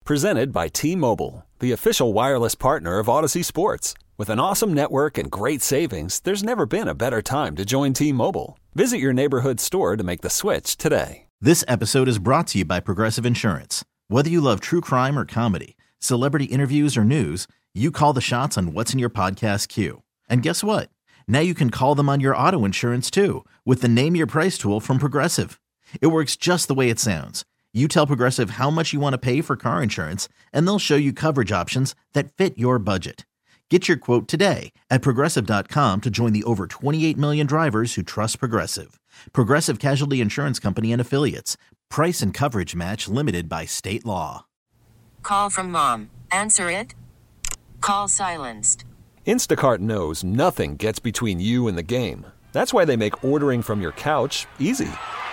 Presented by T-Mobile, the official wireless partner of Odyssey Sports. With an awesome network and great savings, there's never been a better time to join T-Mobile. Visit your neighborhood store to make the switch today. This episode is brought to you by Progressive Insurance. Whether you love true crime or comedy, celebrity interviews or news, you call the shots on what's in your podcast queue. And guess what? Now you can call them on your auto insurance too with the Name Your Price tool from Progressive. It works just the way it sounds. You tell Progressive how much you want to pay for car insurance, and they'll show you coverage options that fit your budget. Get your quote today at Progressive.com to join the over 28 million drivers who trust Progressive. Progressive Casualty Insurance Company and Affiliates. Price and coverage match limited by state law. Call from mom. Answer it. Call silenced. Instacart knows nothing gets between you and the game. That's why they make ordering from your couch easy.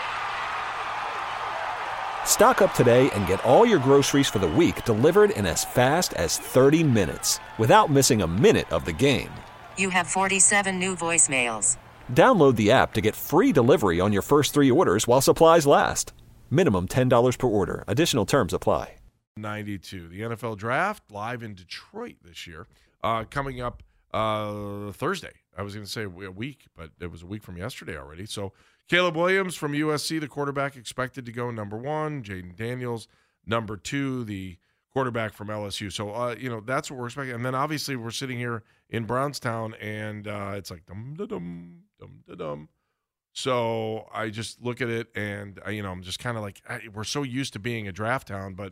Stock up today and get all your groceries for the week delivered in as fast as 30 minutes without missing a minute of the game. You have 47 new voicemails. Download the app to get free delivery on your first 3 orders while supplies last. Minimum $10 per order. Additional terms apply. 92. The NFL Draft live in Detroit this year. Coming up Thursday. I was going to say a week, but it was a week from yesterday already. So Caleb Williams from USC, the quarterback, expected to go number 1. Jaden Daniels, number 2, the quarterback from LSU. So, that's what we're expecting. And then obviously we're sitting here in Brownstown, and it's like dum-da-dum, dum-da-dum. So I just look at it, and, I'm just kind of like, we're so used to being a draft town, but,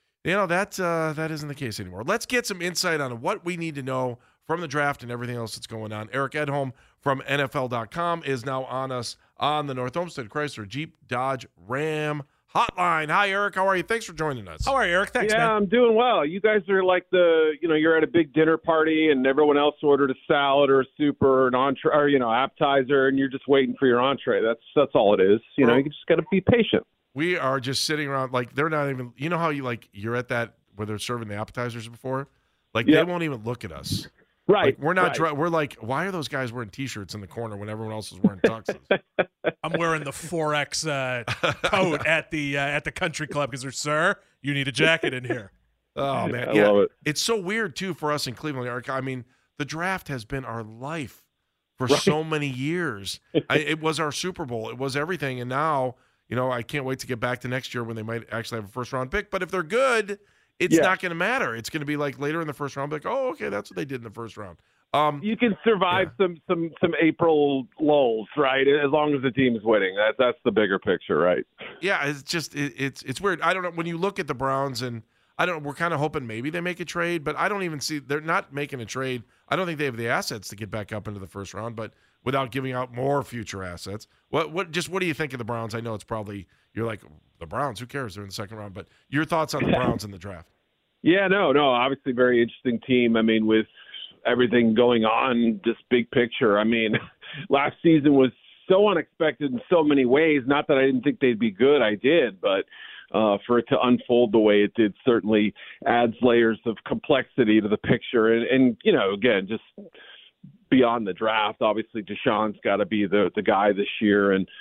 that isn't the case anymore. Let's get some insight on what we need to know from the draft and everything else that's going on. Eric Edholm from NFL.com is now on us on the North Olmsted Chrysler Jeep Dodge Ram hotline. Hi, Eric. How are you? Thanks for joining us. How are you, Eric? Thanks, man. I'm doing well. You guys are like you're at a big dinner party and everyone else ordered a salad or a soup or an entree or, appetizer, and you're just waiting for your entree. That's all it is. You just got to be patient. We are just sitting around like they're not even, how you're at that where they're serving the appetizers before? They won't even look at us. Right. We're not. We're like, why are those guys wearing T-shirts in the corner when everyone else is wearing tuxes? I'm wearing the 4X coat at the country club because, sir, you need a jacket in here. Oh man, I love it. It's so weird too for us in Cleveland, Eric. I mean, the draft has been our life for so many years. It was our Super Bowl. It was everything, and now, I can't wait to get back to next year when they might actually have a first-round pick. But if they're good, it's not going to matter. It's going to be like later in the first round, like, oh, okay, that's what they did in the first round. You can survive some April lulls, right? As long as the team's winning. That's the bigger picture, right? Yeah, it's just it's weird. I don't know, when you look at the Browns, and I don't know, we're kind of hoping maybe they make a trade, but I don't even see they're not making a trade. I don't think they have the assets to get back up into the first round, but without giving out more future assets. What do you think of the Browns? I know it's probably you're like, the Browns, who cares? They're in the second round, but your thoughts on the Browns in the draft? Yeah, no, obviously very interesting team. I mean, with everything going on, just big picture. I mean, last season was so unexpected in so many ways. Not that I didn't think they'd be good, I did, but for it to unfold the way it did certainly adds layers of complexity to the picture. And again, just beyond the draft, obviously Deshaun's got to be the guy this year, and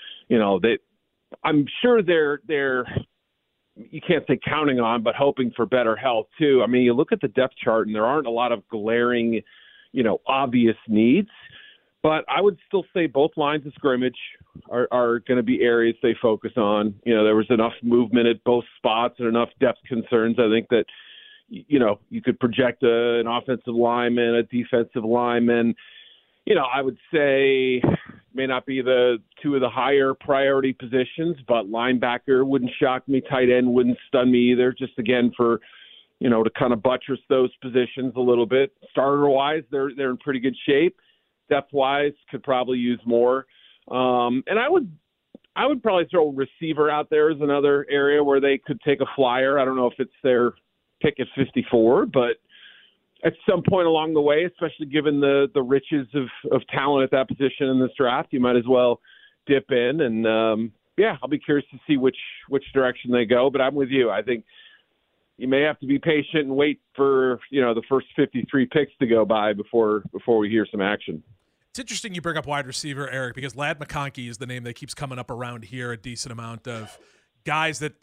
I'm sure they're you can't say counting on, but hoping for better health too. I mean, you look at the depth chart and there aren't a lot of glaring, obvious needs, but I would still say both lines of scrimmage are going to be areas they focus on. There was enough movement at both spots and enough depth concerns. I think that, you could project an offensive lineman, a defensive lineman. I would say may not be the two of the higher priority positions, but linebacker wouldn't shock me. Tight end wouldn't stun me either. Just again for, to kind of buttress those positions a little bit. Starter wise, they're in pretty good shape. Depth wise, could probably use more. And I would probably throw receiver out there as another area where they could take a flyer. I don't know if it's their pick at 54, but at some point along the way, especially given the riches of talent at that position in this draft, you might as well dip in. And, I'll be curious to see which direction they go. But I'm with you. I think you may have to be patient and wait for, the first 53 picks to go by before we hear some action. It's interesting you bring up wide receiver, Eric, because Ladd McConkey is the name that keeps coming up around here, a decent amount of guys that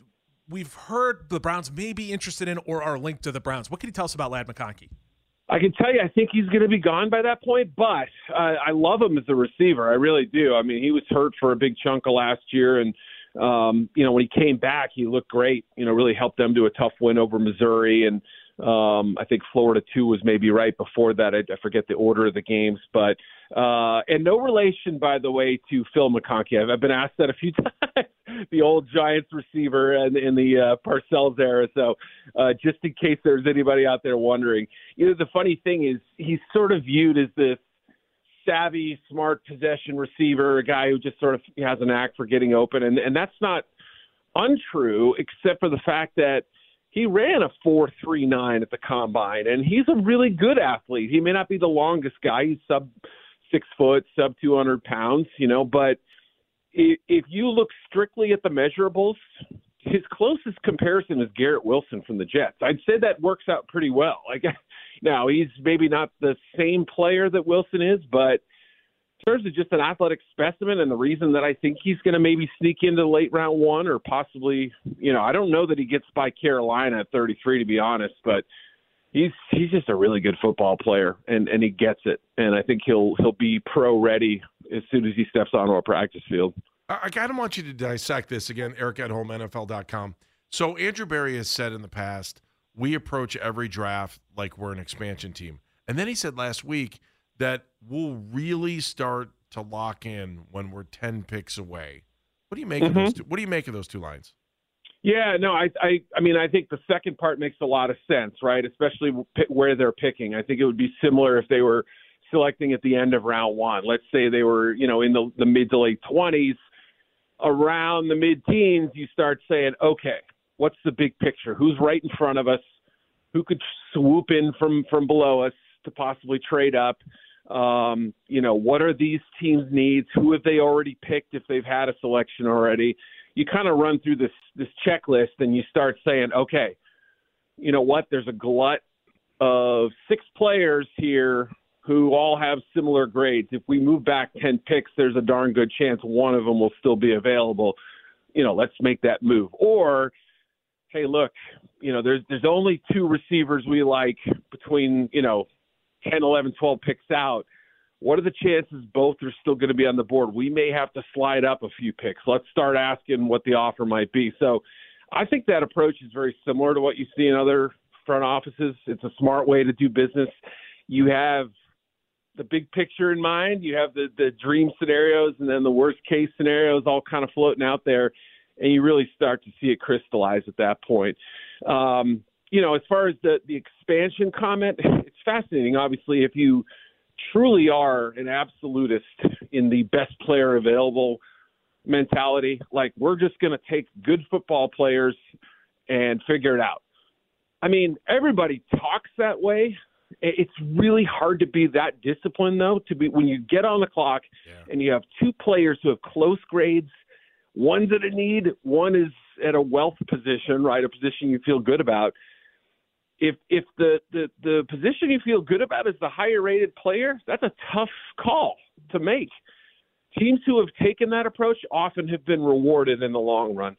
we've heard the Browns may be interested in or are linked to the Browns. What can you tell us about Ladd McConkey? I can tell you, I think he's going to be gone by that point, but I love him as a receiver. I really do. I mean, he was hurt for a big chunk of last year, and, when he came back, he looked great, really helped them to a tough win over Missouri, and I think Florida 2 was maybe right before that. I forget the order of the games, but and no relation, by the way, to Phil McConkey. I've been asked that a few times, the old Giants receiver in the Parcells era. So just in case there's anybody out there wondering, the funny thing is he's sort of viewed as this savvy, smart possession receiver, a guy who just sort of has an knack for getting open. And that's not untrue, except for the fact that he ran a 4.39 at the combine, and he's a really good athlete. He may not be the longest guy. He's sub 6 foot, sub 200 pounds, but if you look strictly at the measurables, his closest comparison is Garrett Wilson from the Jets. I'd say that works out pretty well. Now, he's maybe not the same player that Wilson is, but in terms of just an athletic specimen and the reason that I think he's going to maybe sneak into late round 1 or possibly, I don't know that he gets by Carolina at 33, to be honest, but he's just a really good football player, and he gets it. And I think he'll be pro ready as soon as he steps onto a practice field. I kind of want you to dissect this again, Eric at home, NFL.com. So Andrew Berry has said in the past, we approach every draft like we're an expansion team. And then he said last week that we'll really start to lock in when we're 10 picks away. What do you make of those two? What do you make of those two lines? Yeah, no, I think the second part makes a lot of sense, right? Especially where they're picking. I think it would be similar if they were selecting at the end of round 1. Let's say they were, in the mid to late 20s. Around the mid-teens, you start saying, okay, what's the big picture? Who's right in front of us? Who could swoop in from below us to possibly trade up? What are these teams' needs? Who have they already picked if they've had a selection already? You kind of run through this checklist and you start saying, okay, you know what? There's a glut of 6 players here who all have similar grades. If we move back 10 picks, there's a darn good chance one of them will still be available. Let's make that move. Or, hey, look, there's only 2 receivers we like between, 10, 11, 12 picks out. What are the chances both are still going to be on the board? We may have to slide up a few picks. Let's start asking what the offer might be. So I think that approach is very similar to what you see in other front offices. It's a smart way to do business. You have the big picture in mind. You have the dream scenarios and then the worst case scenarios all kind of floating out there, and you really start to see it crystallize at that point. As far as the expansion comment, it's fascinating. Obviously, if you truly are an absolutist in the best player available mentality, like we're just going to take good football players and figure it out. I mean, everybody talks that way. It's really hard to be that disciplined, though, when you get on the clock and you have 2 players who have close grades. One's at a need, one is at a wealth position, right? A position you feel good about. If the position you feel good about is the higher rated player, that's a tough call to make. Teams who have taken that approach often have been rewarded in the long run.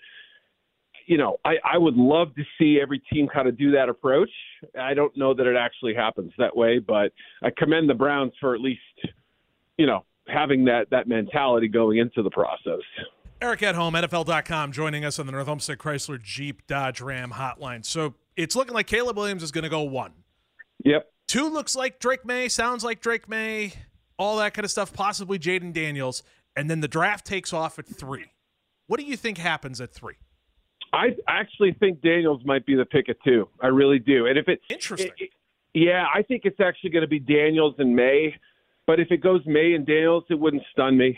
I would love to see every team kind of do that approach. I don't know that it actually happens that way, but I commend the Browns for at least, having that mentality going into the process. Eric at home, NFL.com, joining us on the North Homestead Chrysler Jeep Dodge Ram hotline. So it's looking like Caleb Williams is going to go 1. Yep. 2 looks like Drake May, sounds like Drake May, all that kind of stuff, possibly Jaden Daniels. And then the draft takes off at 3. What do you think happens at 3? I actually think Daniels might be the pick at 2. I really do. And if interesting. I think it's actually going to be Daniels and May. But if it goes May and Daniels, it wouldn't stun me.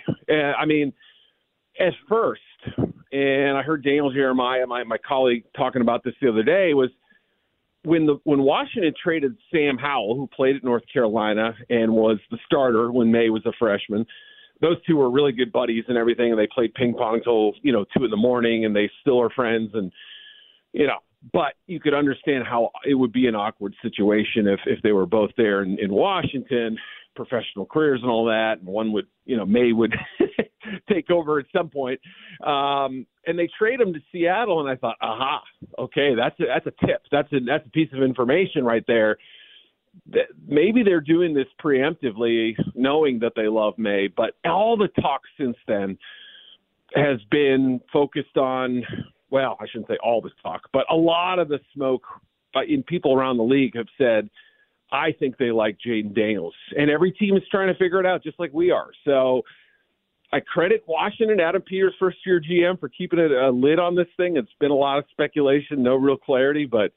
At first, and I heard Daniel Jeremiah, my colleague, talking about this the other day, was when Washington traded Sam Howell, who played at North Carolina and was the starter when May was a freshman. Those two were really good buddies and everything, and they played ping pong till 2 a.m, and they still are friends. And but you could understand how it would be an awkward situation if they were both there in Washington, professional careers and all that, and one would May would take over at some point. And they trade him to Seattle, and I thought, aha, okay, that's a tip. That's a piece of information right there. Maybe they're doing this preemptively, knowing that they love May. But all the talk since then has been focused on, well, I shouldn't say all the talk, but a lot of the smoke in people around the league have said, I think they like Jayden Daniels. And every team is trying to figure it out just like we are. So I credit Washington, Adam Peters, first-year GM, for keeping a lid on this thing. It's been a lot of speculation, no real clarity. But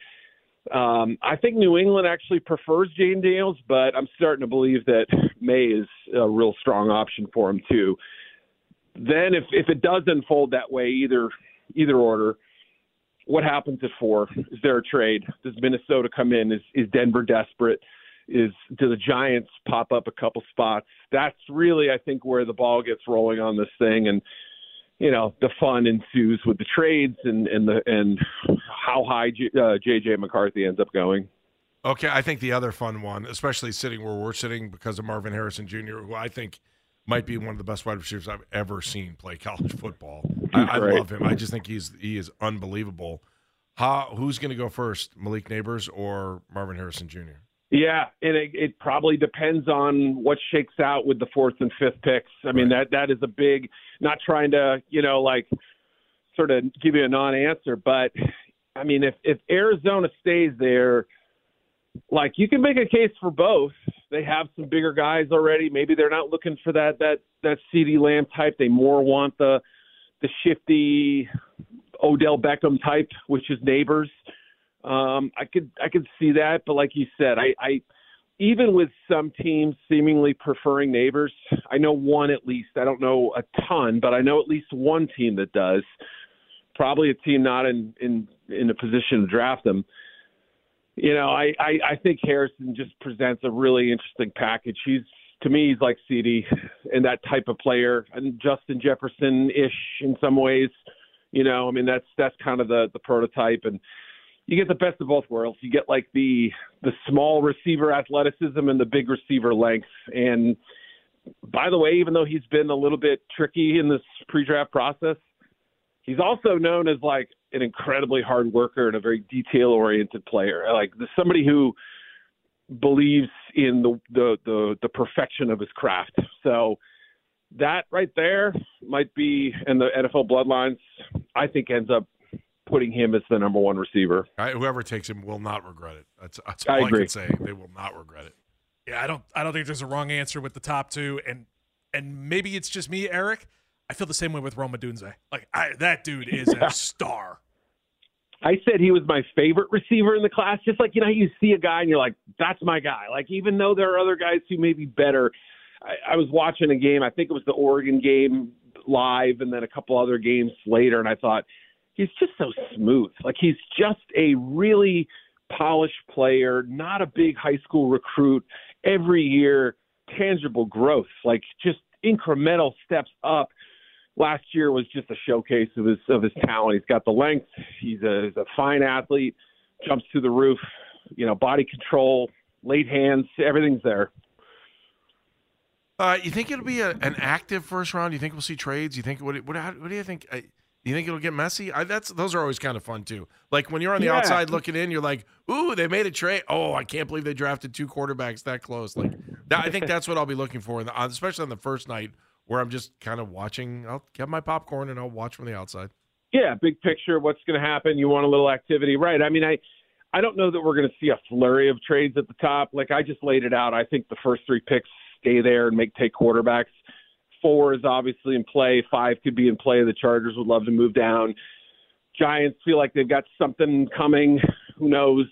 I think New England actually prefers Jayden Daniels, but I'm starting to believe that May is a real strong option for him too. Then if it does unfold that way, either order, what happens at 4? Is there a trade? Does Minnesota come in? Is Denver desperate? Do the Giants pop up a couple spots? That's really, I think, where the ball gets rolling on this thing. And, the fun ensues with the trades and how high J.J. McCarthy ends up going. Okay, I think the other fun one, especially sitting where we're sitting because of Marvin Harrison Jr., who I think might be one of the best wide receivers I've ever seen play college football. I love him. I just think he is unbelievable. Who's going to go first, Malik Nabers or Marvin Harrison Jr.? Yeah, and it probably depends on what shakes out with the 4th and 5th picks. I mean, that is a big, not trying to, sort of give you a non-answer, but, I mean, if Arizona stays there, you can make a case for both. They have some bigger guys already. Maybe they're not looking for that CeeDee Lamb type. They more want the shifty Odell Beckham type, which is Nabers. I could see that, but like you said, I even with some teams seemingly preferring Nabers, I know one at least. I don't know a ton, but I know at least one team that does. Probably a team not in a position to draft them. I think Harrison just presents a really interesting package. To me, he's like CeeDee and that type of player, and Justin Jefferson-ish in some ways. That's kind of the prototype, and you get the best of both worlds. You get like the small receiver athleticism and the big receiver length. And by the way, even though he's been a little bit tricky in this pre-draft process, he's also known as like an incredibly hard worker and a very detail-oriented player. Like somebody who believes in the perfection of his craft. So that right there might be, in the NFL bloodlines, I think ends up putting him as the number 1 receiver. Whoever takes him will not regret it. That's all I can say. They will not regret it. Yeah, I don't think there's a wrong answer with the top 2, and maybe it's just me, Eric. I feel the same way with Rome Odunze. That dude is a star. I said he was my favorite receiver in the class. Just like, you see a guy and you're like, that's my guy. Like, even though there are other guys who may be better. I was watching a game. I think it was the Oregon game live and then a couple other games later. And I thought, he's just so smooth. Like, he's just a really polished player, not a big high school recruit. Every year, tangible growth, like just incremental steps up. Last year was just a showcase of his talent. He's got the length. He's a fine athlete, jumps through the roof, body control, late hands, everything's there. You think it'll be an active first round? You think we'll see trades? You think what do you think? You think it'll get messy? Those are always kind of fun too. Like when you're on the outside looking in, you're like, "Ooh, they made a trade! Oh, I can't believe they drafted 2 quarterbacks that close." Like I think that's what I'll be looking for, especially on the first night, where I'm just kind of watching. I'll get my popcorn and I'll watch from the outside. Yeah, big picture, what's going to happen? You want a little activity, right? I mean, I don't know that we're going to see a flurry of trades at the top. Like I just laid it out. I think the first 3 picks stay there and take quarterbacks. 4 is obviously in play. 5 could be in play. The Chargers would love to move down. Giants feel like they've got something coming. Who knows?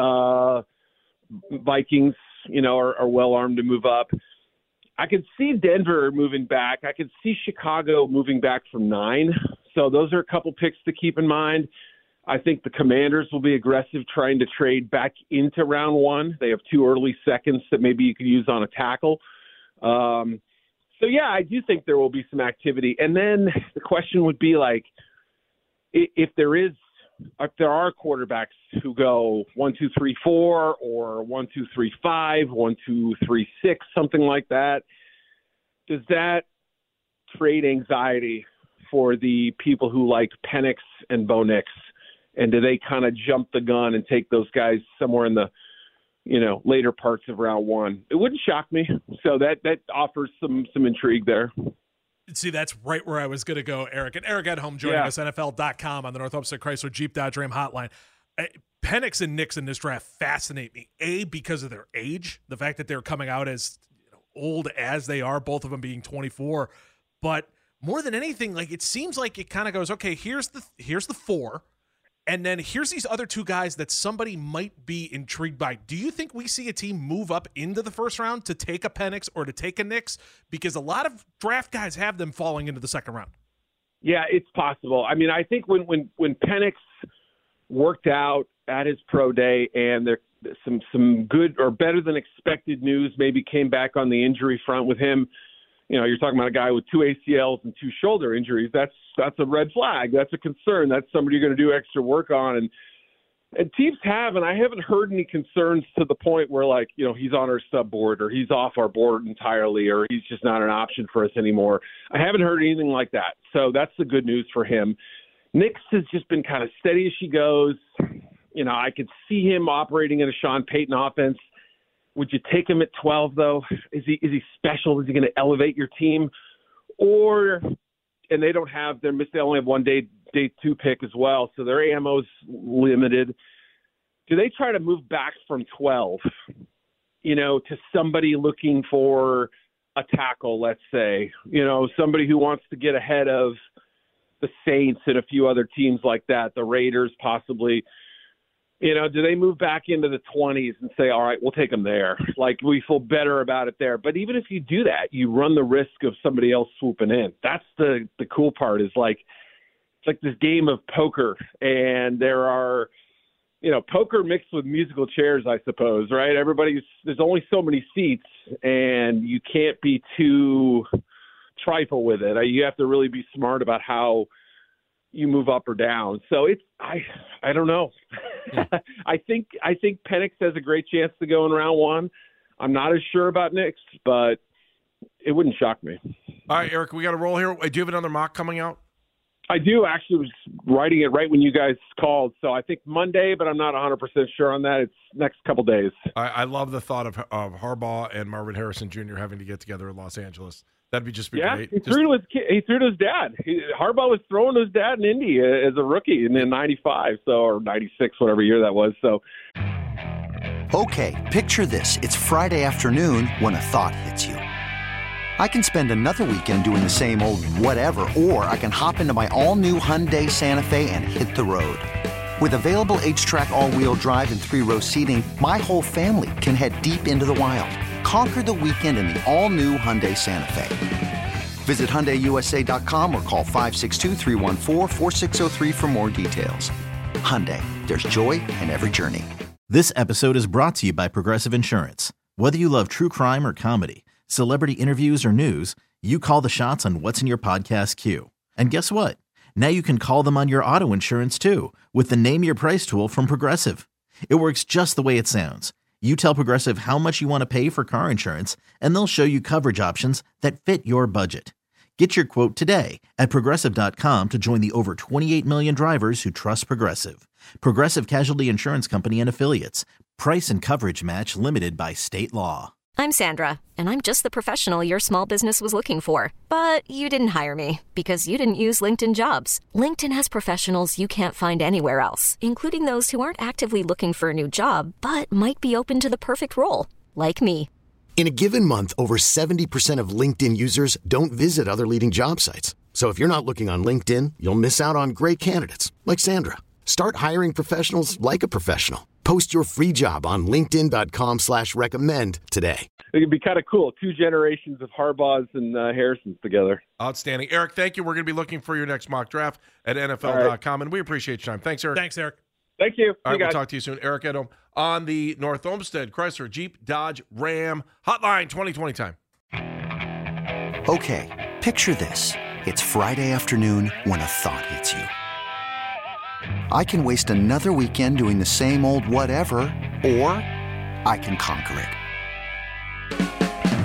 Vikings, are well armed to move up. I could see Denver moving back. I could see Chicago moving back from 9. So those are a couple picks to keep in mind. I think the Commanders will be aggressive trying to trade back into round 1. They have 2 early seconds that maybe you could use on a tackle. So, yeah, I do think there will be some activity. And then the question would be, like, if there are quarterbacks who go 1, 2, 3, 4 or 1, 2, 3, 5, 1, 2, 3, 6, something like that, does that trade anxiety for the people who like Penix and Bo Nix? And do they kind of jump the gun and take those guys somewhere in the, later parts of round one? It wouldn't shock me. So that offers some intrigue there. See, that's right where I was going to go, Eric. And Eric Edholm joining us, NFL.com on the North Olmsted Chrysler Jeep Dodge Ram hotline. Penix and Nix in this draft fascinate me, because of their age, the fact that they're coming out as old as they are, both of them being 24. But more than anything, it seems like it kind of goes, okay, here's the four, and then here's these other two guys that somebody might be intrigued by. Do you think we see a team move up into the first round to take a Penix or to take a Nix? Because a lot of draft guys have them falling into the second round. Yeah, it's possible. I mean, I think when Penix worked out at his pro day and there some good or better than expected news maybe came back on the injury front with him, you're talking about a guy with 2 ACLs and 2 shoulder injuries. That's a red flag. That's a concern. That's somebody you're going to do extra work on. And teams have, and I haven't heard any concerns to the point where he's on our sub board or he's off our board entirely or he's just not an option for us anymore. I haven't heard anything like that. So that's the good news for him. Nix has just been kind of steady as she goes. I could see him operating in a Sean Payton offense. Would you take him at 12 though? Is he special? Is he going to elevate your team? And they don't have they only have one day 2 pick as well, so their ammo's limited. Do they try to move back from 12, to somebody looking for a tackle, let's say, somebody who wants to get ahead of the Saints and a few other teams like that, the Raiders possibly? Do they move back into the 20s and say, all right, we'll take them there? We feel better about it there. But even if you do that, you run the risk of somebody else swooping in. That's the cool part is it's like this game of poker. And there are, poker mixed with musical chairs, I suppose, right? There's only so many seats and you can't be too trifle with it. You have to really be smart about how you move up or down. So I don't know. I think Penix has a great chance to go in round one. I'm not as sure about Nix, but it wouldn't shock me. All right, Eric, we got to roll here. Do you have another mock coming out? I do. Actually, was writing it right when you guys called. So I think Monday, but I'm not 100% sure on that. It's next couple days. I love the thought of Harbaugh and Marvin Harrison Jr. having to get together in Los Angeles. That'd be great. He threw to his dad. Harbaugh was throwing to his dad in Indy as a rookie in 95, or 96, whatever year that was. So, okay, picture this: it's Friday afternoon when a thought hits you. I can spend another weekend doing the same old whatever, or I can hop into my all-new Hyundai Santa Fe and hit the road. With available H-Track all-wheel drive and 3-row seating, my whole family can head deep into the wild. Conquer the weekend in the all-new Hyundai Santa Fe. Visit HyundaiUSA.com or call 562-314-4603 for more details. Hyundai, there's joy in every journey. This episode is brought to you by Progressive Insurance. Whether you love true crime or comedy, celebrity interviews or news, you call the shots on what's in your podcast queue. And guess what? Now you can call them on your auto insurance too with the Name Your Price tool from Progressive. It works just the way it sounds. You tell Progressive how much you want to pay for car insurance, and they'll show you coverage options that fit your budget. Get your quote today at Progressive.com to join the over 28 million drivers who trust Progressive. Progressive Casualty Insurance Company and Affiliates. Price and coverage match limited by state law. I'm Sandra, and I'm just the professional your small business was looking for. But you didn't hire me because you didn't use LinkedIn Jobs. LinkedIn has professionals you can't find anywhere else, including those who aren't actively looking for a new job, but might be open to the perfect role, like me. In a given month, over 70% of LinkedIn users don't visit other leading job sites. So if you're not looking on LinkedIn, you'll miss out on great candidates like Sandra. Start hiring professionals like a professional. Post your free job on linkedin.com/recommend today. It could be kind of cool. 2 generations of Harbaughs and Harrisons together. Outstanding. Eric, thank you. We're going to be looking for your next mock draft at NFL.com, and we appreciate your time. Thanks, Eric. Thanks, Eric. Thank you. All right, we'll talk to you soon. Eric Edholm on the North Olmsted Chrysler Jeep Dodge Ram Hotline 2020 time. Okay, picture this. It's Friday afternoon when a thought hits you. I can waste another weekend doing the same old whatever, or I can conquer it.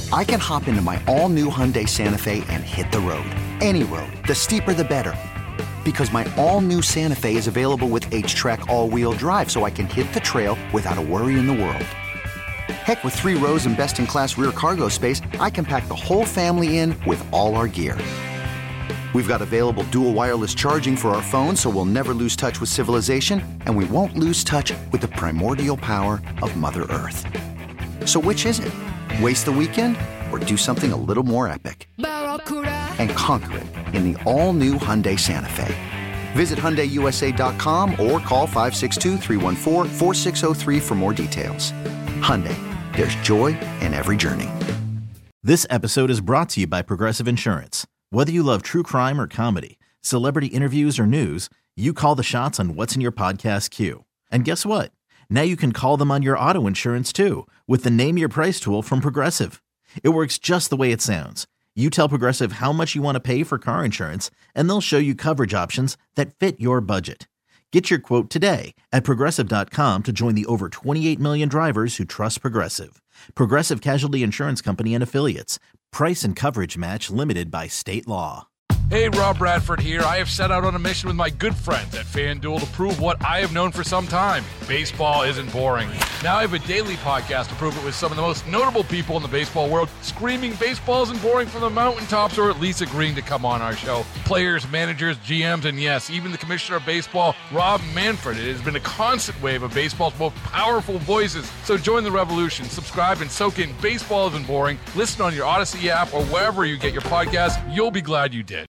I can hop into my all-new Hyundai Santa Fe and hit the road. Any road. The steeper, the better. Because my all-new Santa Fe is available with H-Track all-wheel drive, so I can hit the trail without a worry in the world. Heck, with 3 rows and best-in-class rear cargo space, I can pack the whole family in with all our gear. We've got available dual wireless charging for our phones, so we'll never lose touch with civilization, and we won't lose touch with the primordial power of Mother Earth. So which is it? Waste the weekend or do something a little more epic? And conquer it in the all-new Hyundai Santa Fe. Visit HyundaiUSA.com or call 562-314-4603 for more details. Hyundai, there's joy in every journey. This episode is brought to you by Progressive Insurance. Whether you love true crime or comedy, celebrity interviews or news, you call the shots on what's in your podcast queue. And guess what? Now you can call them on your auto insurance too with the Name Your Price tool from Progressive. It works just the way it sounds. You tell Progressive how much you want to pay for car insurance, and they'll show you coverage options that fit your budget. Get your quote today at Progressive.com to join the over 28 million drivers who trust Progressive. Progressive Casualty Insurance Company and Affiliates. Price and coverage match limited by state law. Hey, Rob Bradford here. I have set out on a mission with my good friends at FanDuel to prove what I have known for some time. Baseball isn't boring. Now I have a daily podcast to prove it with some of the most notable people in the baseball world, screaming baseball isn't boring from the mountaintops, or at least agreeing to come on our show. Players, managers, GMs, and yes, even the commissioner of baseball, Rob Manfred. It has been a constant wave of baseball's most powerful voices. So join the revolution. Subscribe and soak in Baseball Isn't Boring. Listen on your Odyssey app or wherever you get your podcasts. You'll be glad you did.